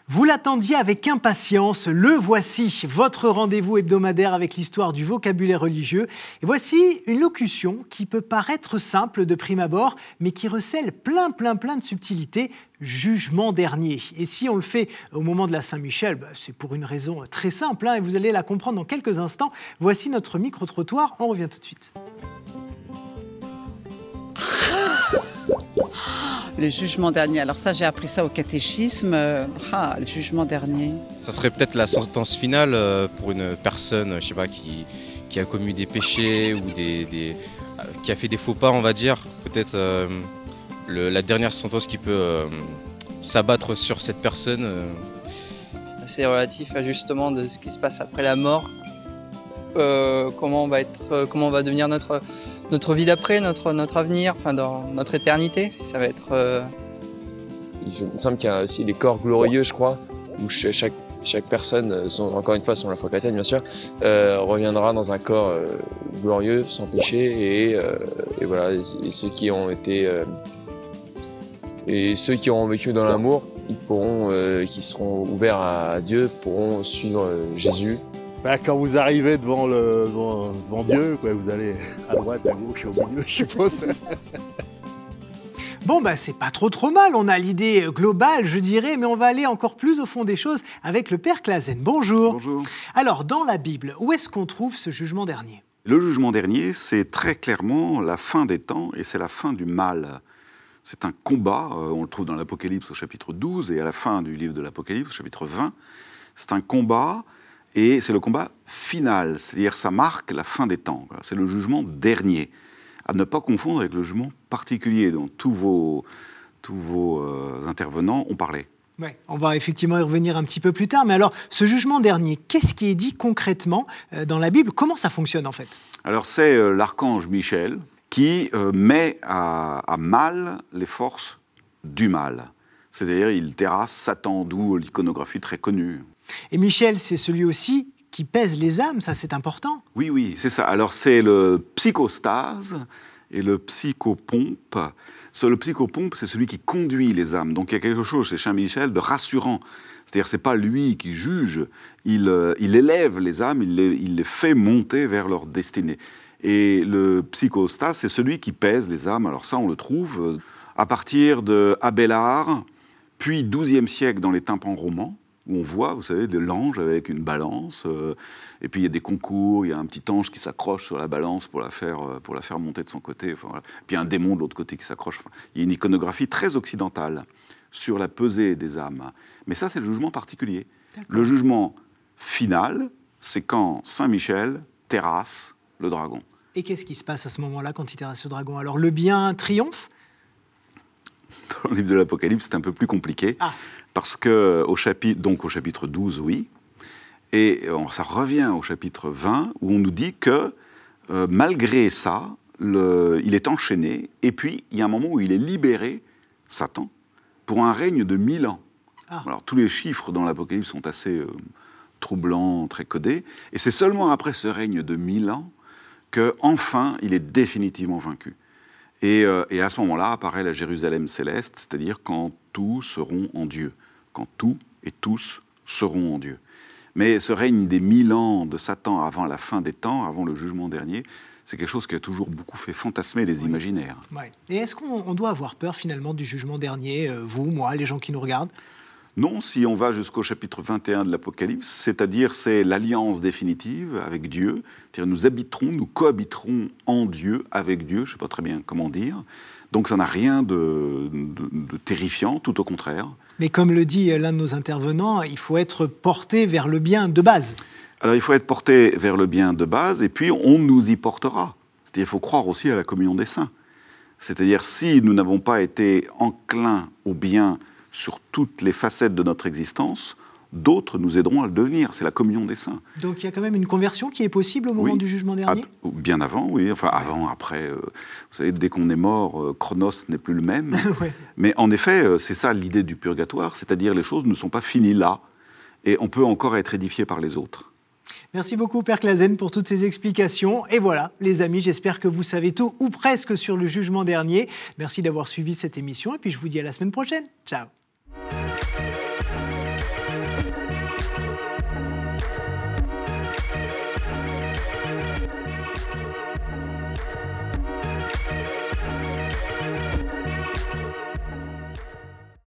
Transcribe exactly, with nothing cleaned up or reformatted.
Vous l'attendiez avec impatience, le voici, votre rendez-vous hebdomadaire avec l'histoire du vocabulaire religieux. Et voici une locution qui peut paraître simple de prime abord, mais qui recèle plein, plein, plein de subtilités. Jugement dernier. Et si on le fait au moment de la Saint-Michel, bah, c'est pour une raison très simple, hein, et vous allez la comprendre dans quelques instants. Voici notre micro-trottoir, on revient tout de suite. Le jugement dernier. Alors ça, j'ai appris ça au catéchisme. Ah, le jugement dernier. Ça serait peut-être la sentence finale pour une personne, je sais pas, qui, qui a commis des péchés ou des, des, qui a fait des faux pas, on va dire. Peut-être euh, le, la dernière sentence qui peut euh, s'abattre sur cette personne. Euh. C'est relatif à justement de ce qui se passe après la mort. Euh, comment on va être, euh, comment on va devenir notre notre vie d'après, notre notre avenir, enfin dans notre éternité, si ça va être. Euh... Il me semble qu'il y a aussi les corps glorieux, je crois, où chaque chaque personne, encore une fois, selon la foi chrétienne bien sûr, euh, reviendra dans un corps euh, glorieux, sans péché, et, euh, et voilà. Et, et ceux qui ont été euh, et ceux qui auront vécu dans l'amour, ils pourront, euh, qui seront ouverts à Dieu, pourront suivre euh, Jésus. Bah, quand vous arrivez devant, le, devant, devant Dieu, quoi, vous allez à droite, à gauche, au milieu, je suppose. Bon, bah, c'est pas trop trop mal, on a l'idée globale, je dirais, mais on va aller encore plus au fond des choses avec le Père Clasen. Bonjour. Bonjour. Alors, dans la Bible, où est-ce qu'on trouve ce jugement dernier ? Le jugement dernier, c'est très clairement la fin des temps et c'est la fin du mal. C'est un combat, on le trouve dans l'Apocalypse au chapitre douze et à la fin du livre de l'Apocalypse au chapitre vingt. C'est un combat. Et c'est le combat final, c'est-à-dire ça marque la fin des temps. C'est le jugement dernier, à ne pas confondre avec le jugement particulier dont tous vos, tous vos euh, intervenants ont parlé. Ouais, on va effectivement y revenir un petit peu plus tard, mais alors ce jugement dernier, qu'est-ce qui est dit concrètement euh, dans la Bible ? Comment ça fonctionne en fait ? Alors c'est euh, l'archange Michel qui euh, met à, à mal les forces du mal. C'est-à-dire il terrasse Satan, d'où l'iconographie très connue. Et Michel, c'est celui aussi qui pèse les âmes, ça c'est important. Oui, oui, c'est ça. Alors c'est le psychostase et le psychopompe. Le psychopompe, c'est celui qui conduit les âmes. Donc il y a quelque chose chez Saint Michel de rassurant. C'est-à-dire c'est pas lui qui juge, il, euh, il élève les âmes, il les, il les fait monter vers leur destinée. Et le psychostase, c'est celui qui pèse les âmes. Alors ça, on le trouve à partir de Abélard, puis douzième siècle dans les tympans romans, où on voit, vous savez, de l'ange avec une balance, euh, et puis il y a des concours, il y a un petit ange qui s'accroche sur la balance pour la faire, euh, pour la faire monter de son côté, enfin, voilà. Puis il y a un démon de l'autre côté qui s'accroche. Enfin, il y a une iconographie très occidentale sur la pesée des âmes. Mais ça, c'est le jugement particulier. D'accord. Le jugement final, c'est quand Saint-Michel terrasse le dragon. Et qu'est-ce qui se passe à ce moment-là quand il terrasse le dragon ? Alors le bien triomphe ? Dans le livre de l'Apocalypse, c'est un peu plus compliqué. Ah. Parce que, au chapitre, donc au chapitre douze, oui, et ça revient au chapitre vingt, où on nous dit que, euh, malgré ça, le, il est enchaîné, et puis il y a un moment où il est libéré, Satan, pour un règne de mille ans. Ah. Alors, tous les chiffres dans l'Apocalypse sont assez euh, troublants, très codés, et c'est seulement après ce règne de mille ans qu'enfin, il est définitivement vaincu. Et, euh, et à ce moment-là apparaît la Jérusalem céleste, c'est-à-dire quand tous seront en Dieu, quand tout et tous seront en Dieu. Mais ce règne des mille ans de Satan avant la fin des temps, avant le jugement dernier, c'est quelque chose qui a toujours beaucoup fait fantasmer les oui. imaginaires. Ouais. Et est-ce qu'on on doit avoir peur finalement du jugement dernier, euh, vous, moi, les gens qui nous regardent ? Non, si on va jusqu'au chapitre vingt et un de l'Apocalypse, c'est-à-dire c'est l'alliance définitive avec Dieu, c'est-à-dire nous habiterons, nous cohabiterons en Dieu, avec Dieu, je ne sais pas très bien comment dire, donc ça n'a rien de, de, de terrifiant, tout au contraire. Mais comme le dit l'un de nos intervenants, il faut être porté vers le bien de base. Alors il faut être porté vers le bien de base, et puis on nous y portera. C'est-à-dire qu'il faut croire aussi à la communion des saints. C'est-à-dire si nous n'avons pas été enclins au bien sur toutes les facettes de notre existence, d'autres nous aideront à le devenir. C'est la communion des saints. Donc il y a quand même une conversion qui est possible au moment oui. du jugement dernier ? Ah, bien avant, oui. Enfin, avant, après. Euh, vous savez, dès qu'on est mort, euh, Chronos n'est plus le même. ouais. Mais en effet, euh, c'est ça l'idée du purgatoire, c'est-à-dire les choses ne sont pas finies là, et on peut encore être édifié par les autres. Merci beaucoup, Père Clasen, pour toutes ces explications. Et voilà, les amis, j'espère que vous savez tout, ou presque, sur le jugement dernier. Merci d'avoir suivi cette émission, et puis je vous dis à la semaine prochaine. Ciao.